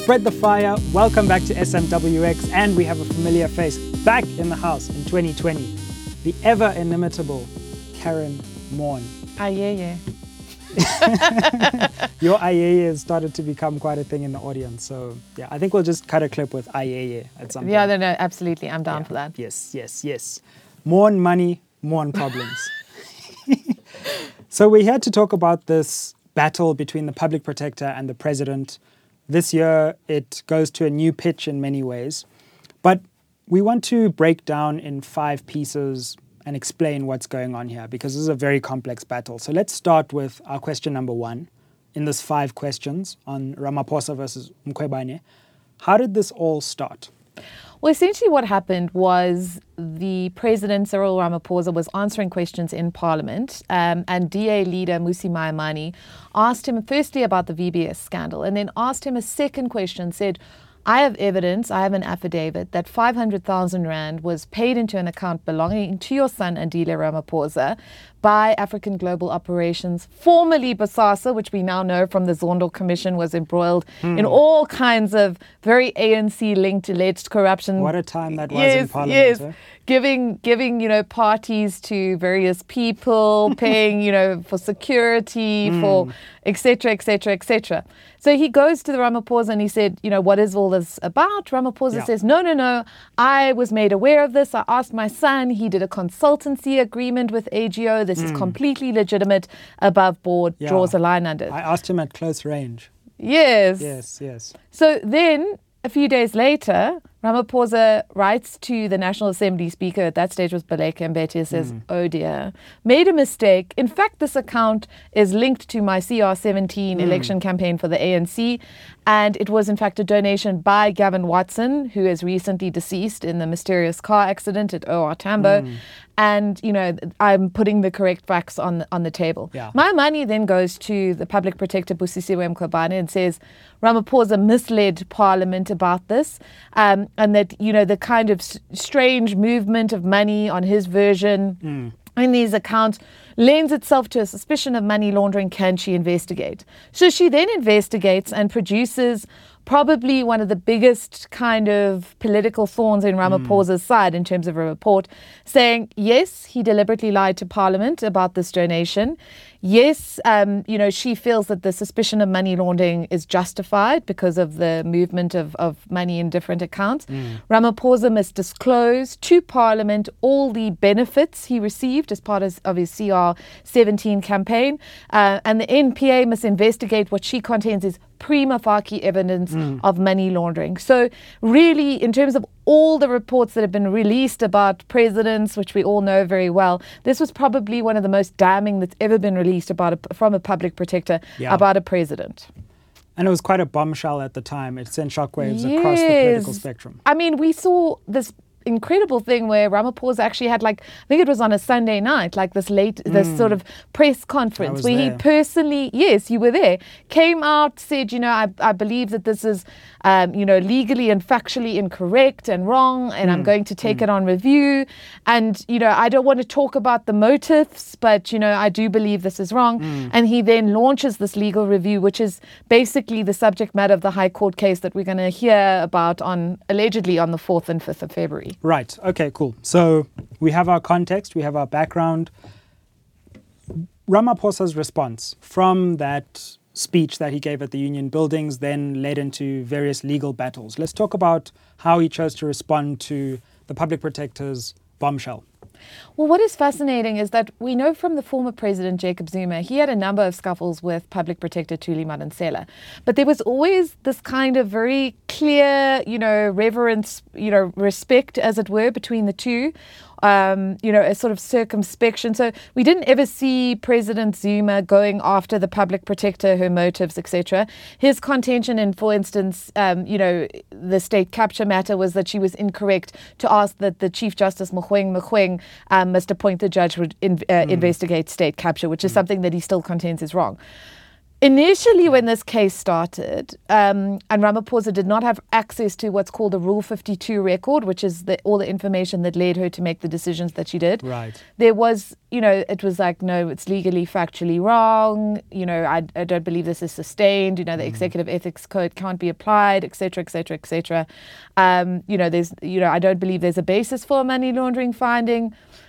Spread the fire. Welcome back to SMWX, and we have a familiar face back in the house in 2020. The ever inimitable Karen Maughan. Ayeye. Your Ayeye has started to become quite a thing in the audience. So yeah, I think we'll just cut a clip with Ayeye at some point. Yeah, no, absolutely. I'm down for that. Yes. Maughan money, Maughan problems. So we're here to talk about this battle between the public protector and the president. This year, it goes to a new pitch in many ways. But we want to break down in 5 pieces and explain what's going on here, because this is a very complex battle. So let's start with our question number 1 in this 5 questions on Ramaphosa versus Mkhwebane. How did this all start? Well, essentially what happened was the President, Cyril Ramaphosa, was answering questions in Parliament, and DA leader Mmusi Maimane asked him firstly about the VBS scandal, and then asked him a second question, said, I have evidence, I have an affidavit that 500,000 Rand was paid into an account belonging to your son, Andile Ramaphosa, by African Global Operations, formerly BOSASA, which we now know from the Zondo Commission was embroiled in all kinds of very ANC-linked alleged corruption. What a time that was in Parliament. Yes, giving parties to various people, paying, for security, for et cetera. So he goes to the Ramaphosa and he said, what is all this about? Ramaphosa says, no, I was made aware of this. I asked my son. He did a consultancy agreement with AGO. This is completely legitimate, above board, draws a line under it. I asked him at close range. Yes. So then, a few days later, Ramaphosa writes to the National Assembly Speaker, at that stage was Baleka Mbete, says, oh dear, made a mistake. In fact, this account is linked to my CR17 election campaign for the ANC. And it was, in fact, a donation by Gavin Watson, who is recently deceased in the mysterious car accident at OR Tambo. And, I'm putting the correct facts on the table. Yeah. My money then goes to the public protector, Busisiwe Mkhwebane, and says Ramaphosa misled Parliament about this. And that, the kind of strange movement of money on his version in these accounts lends itself to a suspicion of money laundering. Can she investigate? So she then investigates and produces probably one of the biggest kind of political thorns in Ramaphosa's side in terms of a report, saying, yes, he deliberately lied to Parliament about this donation. Yes, she feels that the suspicion of money laundering is justified because of the movement of money in different accounts. Ramaphosa must disclose to Parliament all the benefits he received as part of his CR17 campaign. And the NPA must investigate what she contends is prima facie evidence of money laundering. So really, in terms of all the reports that have been released about presidents, which we all know very well, this was probably one of the most damning that's ever been released from a public protector about a president. And it was quite a bombshell at the time. It sent shockwaves across the political spectrum. I mean, we saw this incredible thing where Ramaphosa actually had, I think it was on a Sunday night, this sort of press conference where he personally, yes, you were there, came out, said, I believe that this is, legally and factually incorrect and wrong, and I'm going to take it on review. And, I don't want to talk about the motives, but, I do believe this is wrong. And he then launches this legal review, which is basically the subject matter of the High Court case that we're going to hear about allegedly on the 4th and 5th of February. Right. Okay, cool. So we have our context, we have our background. Ramaphosa's response from that speech that he gave at the Union Buildings then led into various legal battles. Let's talk about how he chose to respond to the public protector's bombshell. Well, what is fascinating is that we know from the former president, Jacob Zuma, he had a number of scuffles with public protector Thuli Madonsela. But there was always this kind of very clear, reverence, respect, as it were, between the two. A sort of circumspection. So we didn't ever see President Zuma going after the public protector, her motives, etc. His contention in, for instance, the state capture matter was that she was incorrect to ask that the Chief Justice Mogoeng must appoint the judge who would investigate state capture, which is something that he still contends is wrong. Initially, when this case started, and Ramaphosa did not have access to what's called a Rule 52 record, which is all the information that led her to make the decisions that she did. Right. There was, it was like, no, it's legally, factually wrong. I don't believe this is sustained. The Executive Ethics Code can't be applied, et cetera, et cetera, et cetera. There's, I don't believe there's a basis for a money laundering finding.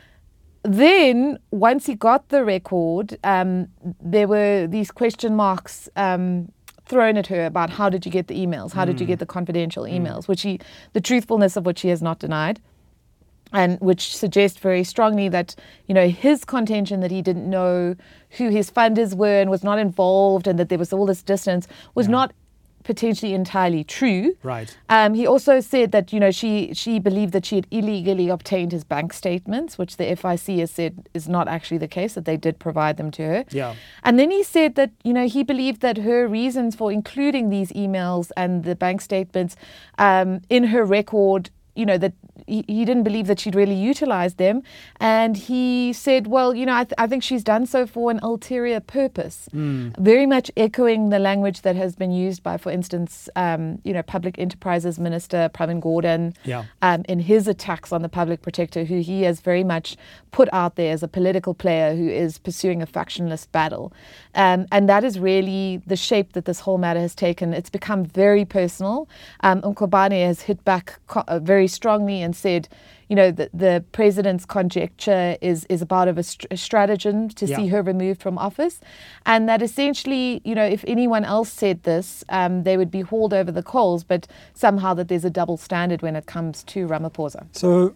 Then, once he got the record, there were these question marks thrown at her about how did you get the emails? How did you get the confidential emails? The truthfulness of which he has not denied, and which suggests very strongly that, his contention that he didn't know who his funders were and was not involved and that there was all this distance was not potentially entirely true. Right. He also said that, she believed that she had illegally obtained his bank statements, which the FIC has said is not actually the case, that they did provide them to her. Yeah. And then he said that, he believed that her reasons for including these emails and the bank statements in her record, that he didn't believe that she'd really utilized them. And he said, well, I think she's done so for an ulterior purpose. Very much echoing the language that has been used by, for instance, Public Enterprises Minister Pravin Gordhan in his attacks on the Public Protector, who he has very much put out there as a political player who is pursuing a factionless battle. And that is really the shape that this whole matter has taken. It's become very personal. Mkhwebane has hit back very strongly and said, the president's conjecture is about of a stratagem to see her removed from office, and that essentially, if anyone else said this, they would be hauled over the coals, but somehow that there's a double standard when it comes to Ramaphosa. So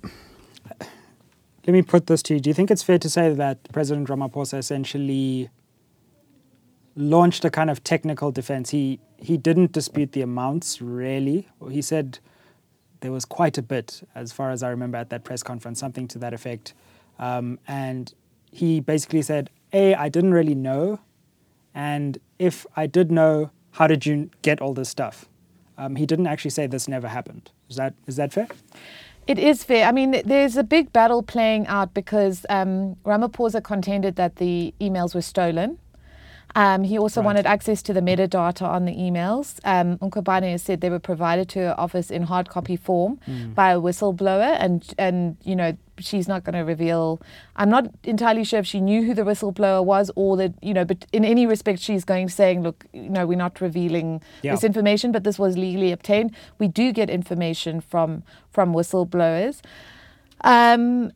let me put this to you. Do you think it's fair to say that President Ramaphosa essentially launched a kind of technical defense? He didn't dispute the amounts, really. He said there was quite a bit, as far as I remember at that press conference, something to that effect. And he basically said, I didn't really know. And if I did know, how did you get all this stuff? He didn't actually say this never happened. Is that fair? It is fair. I mean, there's a big battle playing out because Ramaphosa contended that the emails were stolen. He also wanted access to the metadata on the emails. Mkhwebane has said they were provided to her office in hard copy form by a whistleblower, and she's not going to reveal. I'm not entirely sure if she knew who the whistleblower was, or that but in any respect she's saying, look, we're not revealing this information, but this was legally obtained. We do get information from whistleblowers, and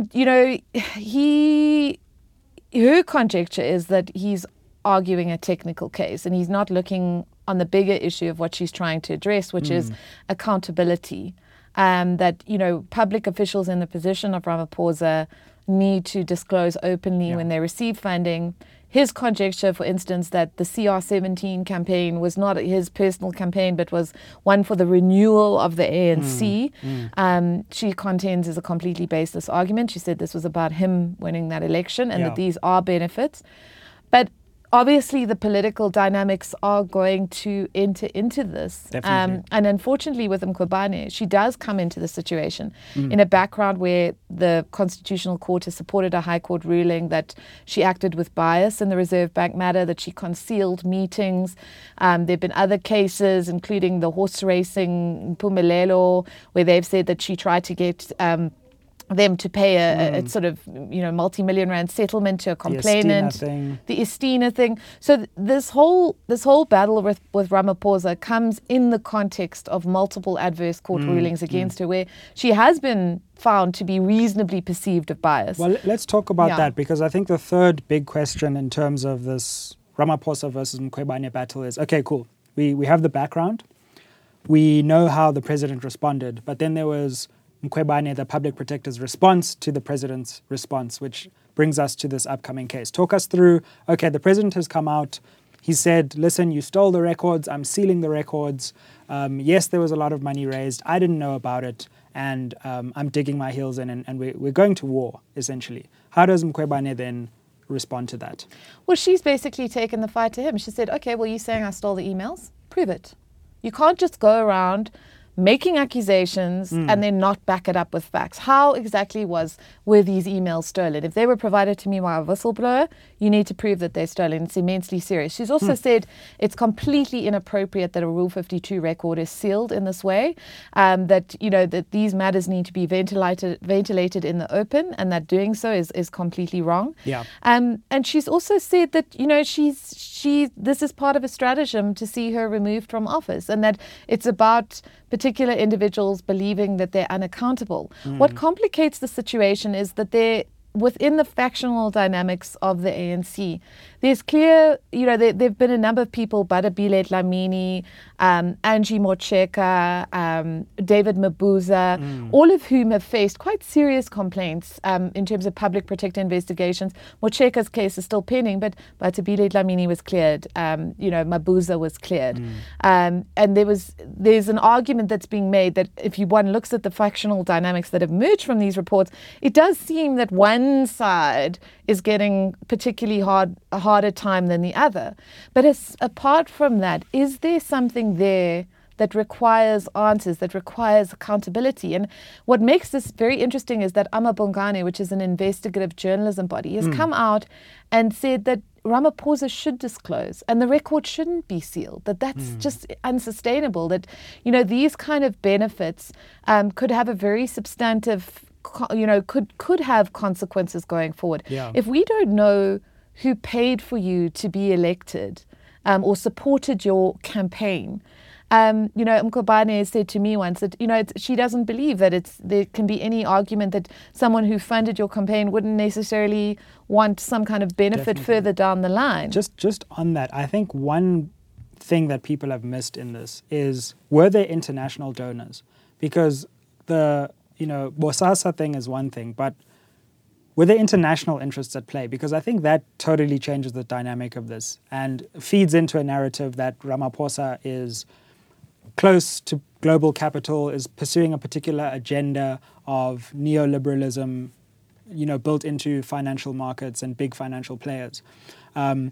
her conjecture is that he's arguing a technical case, and he's not looking on the bigger issue of what she's trying to address, which is accountability. That public officials in the position of Ramaphosa need to disclose openly when they receive funding. His conjecture, for instance, that the CR17 campaign was not his personal campaign, but was one for the renewal of the ANC, she contends is a completely baseless argument. She said this was about him winning that election and that these are benefits. But obviously, the political dynamics are going to enter into this. Definitely. And unfortunately, with Mkhwebane, she does come into the situation in a background where the Constitutional Court has supported a High Court ruling that she acted with bias in the Reserve Bank matter, that she concealed meetings. There have been other cases, including the horse racing Mpumelelo, where they've said that she tried to get them to pay a sort of multi-million rand settlement to a complainant, the Estina thing. So this whole battle with Ramaphosa comes in the context of multiple adverse court rulings against her, where she has been found to be reasonably perceived of bias. Well, let's talk about that, because I think the third big question in terms of this Ramaphosa versus Mkhwebane battle is, okay, cool. We have the background. We know how the president responded, but then there was Mkhwebane, the public protector's response to the president's response, which brings us to this upcoming case. Talk us through, okay, the president has come out. He said, listen, you stole the records. I'm sealing the records. Yes, there was a lot of money raised. I didn't know about it. And I'm digging my heels in, and we're going to war, essentially. How does Mkhwebane then respond to that? Well, she's basically taken the fight to him. She said, okay, well, you're saying I stole the emails? Prove it. You can't just go around making accusations and then not back it up with facts. How exactly were these emails stolen? If they were provided to me by a whistleblower, you need to prove that they're stolen. It's immensely serious. She's also said it's completely inappropriate that a Rule 52 record is sealed in this way, that these matters need to be ventilated in the open, and that doing so is completely wrong. Yeah. And she's also said that this is part of a stratagem to see her removed from office, and that it's about particular individuals believing that they're unaccountable. What complicates the situation is that within the factional dynamics of the ANC, there's clear, there've been a number of people, Badabile Dlamini, Angie Mocheka, David Mabuza, all of whom have faced quite serious complaints in terms of public protector investigations. Mocheka's case is still pending, but Badabile Dlamini was cleared. Mabuza was cleared. And there's an argument that's being made that if one looks at the factional dynamics that have emerged from these reports, it does seem that one side is getting particularly a harder time than the other. But apart from that, is there something there that requires answers, that requires accountability? And what makes this very interesting is that Amabongane, which is an investigative journalism body, has come out and said that Ramaphosa should disclose and the record shouldn't be sealed, that's just unsustainable, that these kind of benefits could have a very substantive could have consequences going forward. Yeah. If we don't know who paid for you to be elected or supported your campaign, Mkhwebane said to me once that, she doesn't believe that there can be any argument that someone who funded your campaign wouldn't necessarily want some kind of benefit Definitely. further down the line. Just on that, I think one thing that people have missed in this is, were there international donors? Because the Bosasa thing is one thing, but were there international interests at play? Because I think that totally changes the dynamic of this and feeds into a narrative that Ramaphosa is close to global capital, is pursuing a particular agenda of neoliberalism, built into financial markets and big financial players. And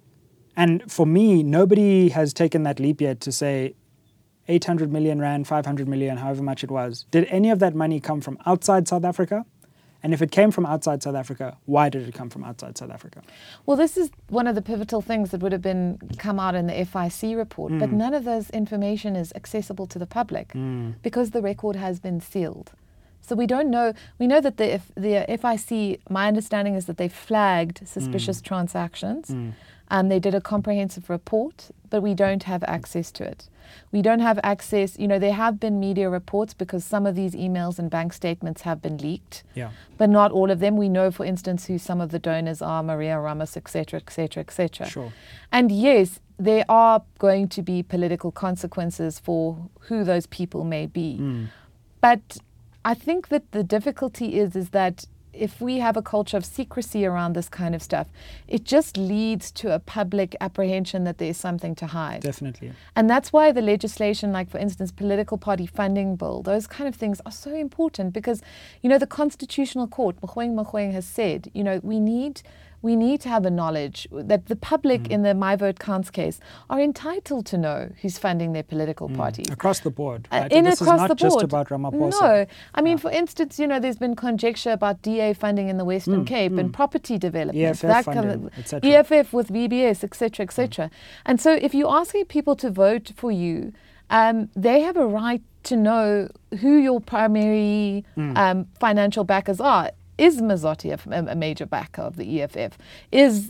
for me, nobody has taken that leap yet to say 800 million rand, 500 million, however much it was. Did any of that money come from outside South Africa? And if it came from outside South Africa, why did it come from outside South Africa? Well, this is one of the pivotal things that would have come out in the FIC report, but none of those information is accessible to the public because the record has been sealed. So we don't know. We know that the FIC, my understanding is that they flagged suspicious transactions. They did a comprehensive report, but we don't have access to it. We don't have access. There have been media reports because some of these emails and bank statements have been leaked, but not all of them. We know, for instance, who some of the donors are, Maria Ramos, etc., etc., etc. Sure. And yes, there are going to be political consequences for who those people may be. But I think that the difficulty is that if we have a culture of secrecy around this kind of stuff, it just leads to a public apprehension that there's something to hide. Definitely. And that's why the legislation, like, for instance, political party funding bill, those kind of things are so important because, the Constitutional Court, Mogoeng has said, we need to have a knowledge that the public in the My Vote Counts case are entitled to know who's funding their political parties. Across the board. Right? This is not just about Ramaphosa. No. I mean, for instance, there's been conjecture about DA funding in the Western Cape and property development. EFF funding, etc. EFF with VBS, etc., etc. And so if you're asking people to vote for you, they have a right to know who your primary financial backers are. Is Mazotti a major backer of the EFF? Is,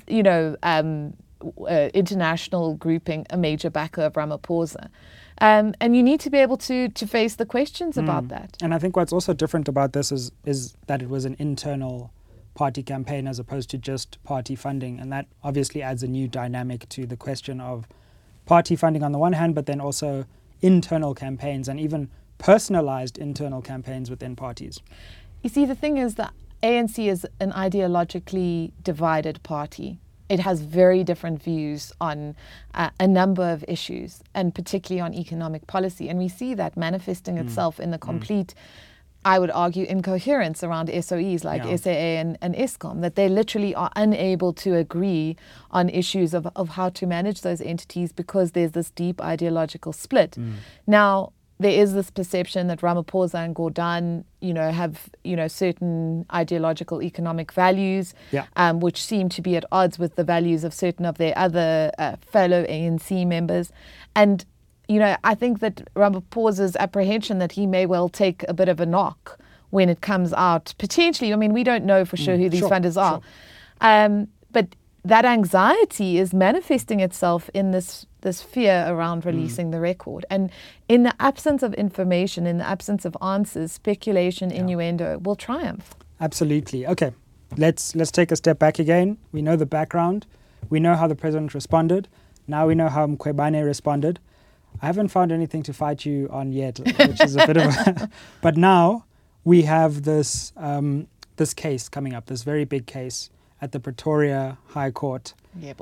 international grouping a major backer of Ramaphosa? And you need to be able to face the questions about that. And I think what's also different about this is that it was an internal party campaign as opposed to just party funding. And that obviously adds a new dynamic to the question of party funding on the one hand, but then also internal campaigns and even personalized internal campaigns within parties. You see, the thing is that ANC is an ideologically divided party. It has very different views on a number of issues, and particularly on economic policy. And we see that manifesting itself in the complete, I would argue, incoherence around SOEs like SAA and Eskom, that they literally are unable to agree on issues of how to manage those entities because there's this deep ideological split. Now, there is this perception that Ramaphosa and Gordhan, have, certain ideological economic values, which seem to be at odds with the values of certain of their other fellow ANC members. And, I think that Ramaphosa's apprehension that he may well take a bit of a knock when it comes out, potentially. I mean, we don't know for sure who these funders are. But that anxiety is manifesting itself in this fear around releasing the record. And in the absence of information, in the absence of answers, speculation, innuendo will triumph. Absolutely. Okay, let's take a step back again. We know the background. We know how the president responded. Now we know how Mkhwebane responded. I haven't found anything to fight you on yet, which is a bit of a... But now we have this case coming up, this very big case at the Pretoria High Court.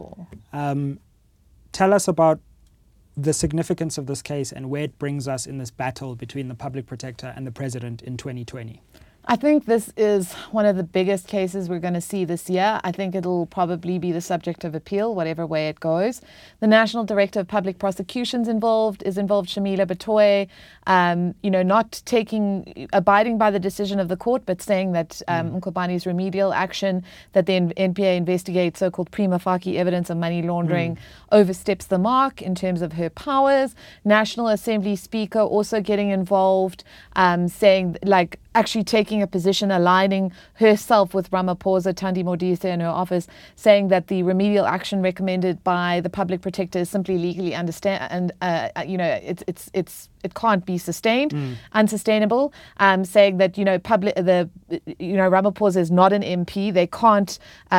Tell us about the significance of this case and where it brings us in this battle between the public protector and the president in 2020. I think this is one of the biggest cases we're going to see this year. I think it'll probably be the subject of appeal, whatever way it goes. The National Director of Public Prosecutions is involved, Shamila Batoy, not abiding by the decision of the court, but saying that Mkhwebane's remedial action, that the NPA investigate so-called prima facie evidence of money laundering, oversteps the mark in terms of her powers. National Assembly Speaker also getting involved, saying actually taking a position aligning herself with Ramaphosa, Thandi Modise in her office, saying that the remedial action recommended by the public protector is simply legally it can't be sustained, unsustainable. Saying that Ramaphosa is not an MP. They can't.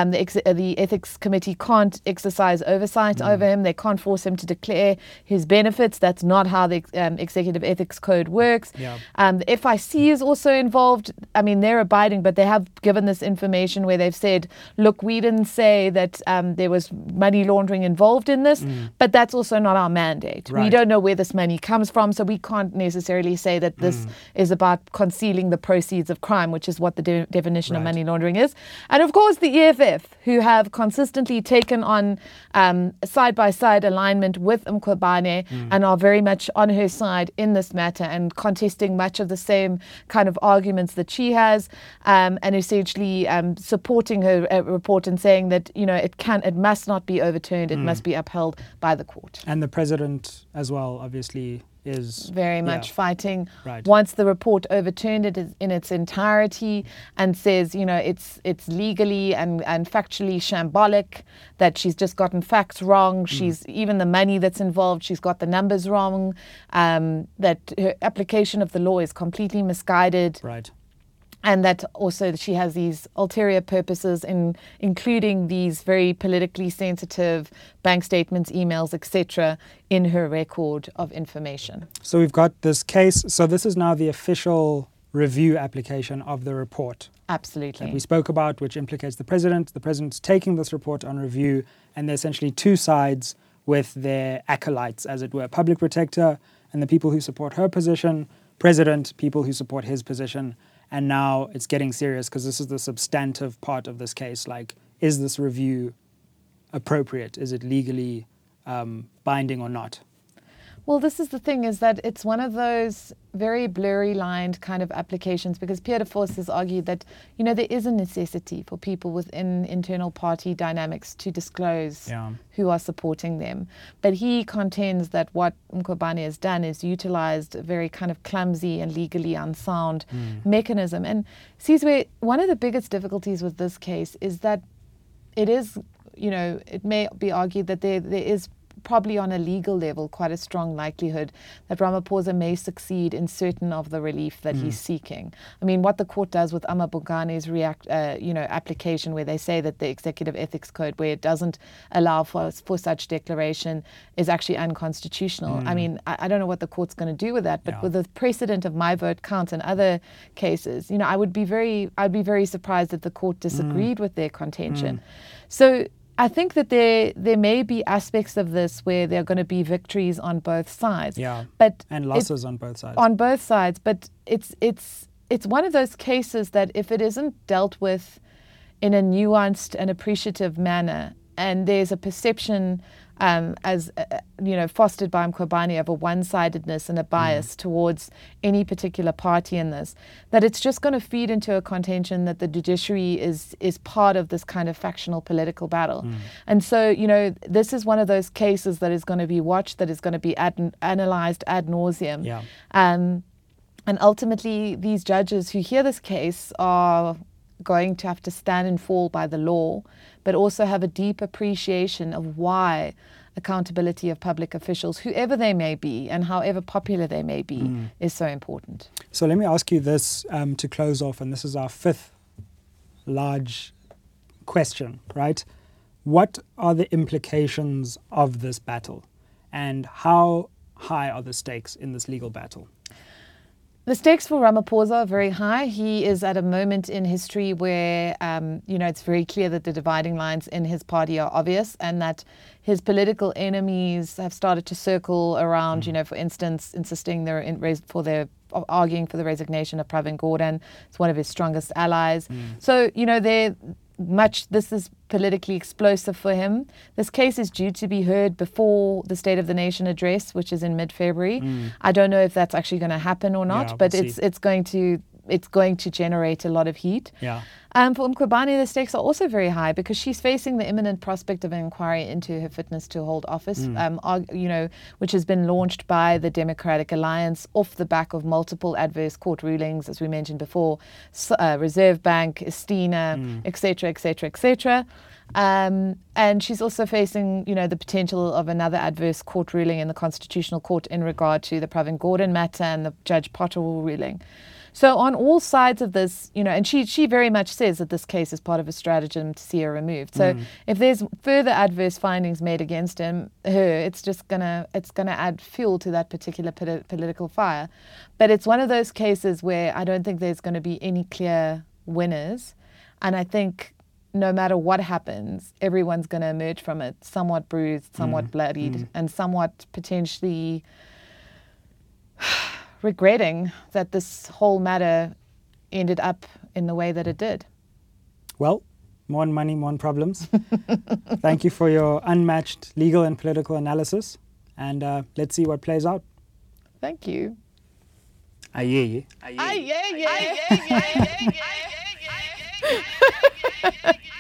The ethics committee can't exercise oversight over him. They can't force him to declare his benefits. That's not how the executive ethics code works. The FIC is also involved. I mean, they're abiding, but they have given this information where they've said, look, we didn't say that there was money laundering involved in this, but that's also not our mandate. Right. We don't know where this money comes from, so we can't necessarily say that this is about concealing the proceeds of crime, which is what the definition of money laundering is. And of course, the EFF, who have consistently taken on side-by-side alignment with Mkhwebane and are very much on her side in this matter and contesting much of the same kind of arguments that she has, and essentially supporting her report and saying that it must not be overturned, it must be upheld by the court. And the president as well, obviously, is very much fighting. Right. Wants the report overturned in its entirety and says it's legally and factually shambolic, that she's just gotten facts wrong. She's even the money that's involved, she's got the numbers wrong, that her application of the law is completely misguided. Right. And that also she has these ulterior purposes, including these very politically sensitive bank statements, emails, etc., in her record of information. So we've got this case. So this is now the official review application of the report. Absolutely. That we spoke about, which implicates the president. The president's taking this report on review, and there's essentially two sides with their acolytes, as it were. Public protector and the people who support her position. President, people who support his position. And now it's getting serious because this is the substantive part of this case. Is this review appropriate? Is it legally binding or not? Well, this is the thing, is that it's one of those very blurry lined kind of applications, because Pierre de Vos has argued that, there is a necessity for people within internal party dynamics to disclose who are supporting them. But he contends that what Mkhwebane has done is utilized a very kind of clumsy and legally unsound mechanism. And Sizwe, one of the biggest difficulties with this case is that it is, it may be argued that there is probably on a legal level quite a strong likelihood that Ramaphosa may succeed in certain of the relief that he's seeking. I mean, what the court does with Ama Bogane's application, where they say that the executive ethics code, where it doesn't allow for such declaration, is actually unconstitutional. I mean, I don't know what the court's going to do with that, but with the precedent of My Vote Counts and other cases, I'd be very surprised if the court disagreed with their contention. So I think that there may be aspects of this where there are going to be victories on both sides. And losses on both sides. On both sides. But it's one of those cases that if it isn't dealt with in a nuanced and appreciative manner, and there's a perception as fostered by Mkhwebane, of a one-sidedness and a bias towards any particular party in this, that it's just going to feed into a contention that the judiciary is part of this kind of factional political battle. And so, this is one of those cases that is going to be watched, that is going to be analyzed ad nauseum. Yeah. And ultimately, these judges who hear this case are going to have to stand and fall by the law, but also have a deep appreciation of why accountability of public officials, whoever they may be and however popular they may be, is so important. So let me ask you this to close off, and this is our fifth large question, right? What are the implications of this battle, and how high are the stakes in this legal battle? The stakes for Ramaphosa are very high. He is at a moment in history where, it's very clear that the dividing lines in his party are obvious, and that his political enemies have started to circle around, for instance, arguing for the resignation of Pravin Gordhan. It's one of his strongest allies. So, this is politically explosive for him. This case is due to be heard before the State of the Nation address, which is in mid-February. I don't know if that's actually going to happen or not, but it's going to generate a lot of heat. Yeah. For Mkhwebane, the stakes are also very high because she's facing the imminent prospect of an inquiry into her fitness to hold office, which has been launched by the Democratic Alliance off the back of multiple adverse court rulings, as we mentioned before, Reserve Bank, Estina, etc., etc., etc. And she's also facing, the potential of another adverse court ruling in the Constitutional Court in regard to the Pravin Gordhan matter and the Judge Potterwall ruling. So on all sides of this, and she very much says that this case is part of a stratagem to see her removed. So if there's further adverse findings made against her, it's gonna add fuel to that particular political fire. But it's one of those cases where I don't think there's going to be any clear winners, and I think no matter what happens, everyone's going to emerge from it somewhat bruised, somewhat bloodied, and somewhat potentially regretting that this whole matter ended up in the way that it did. Well, more money, more problems. Thank you for your unmatched legal and political analysis, and let's see what plays out. Thank you. I hear you. I hear you.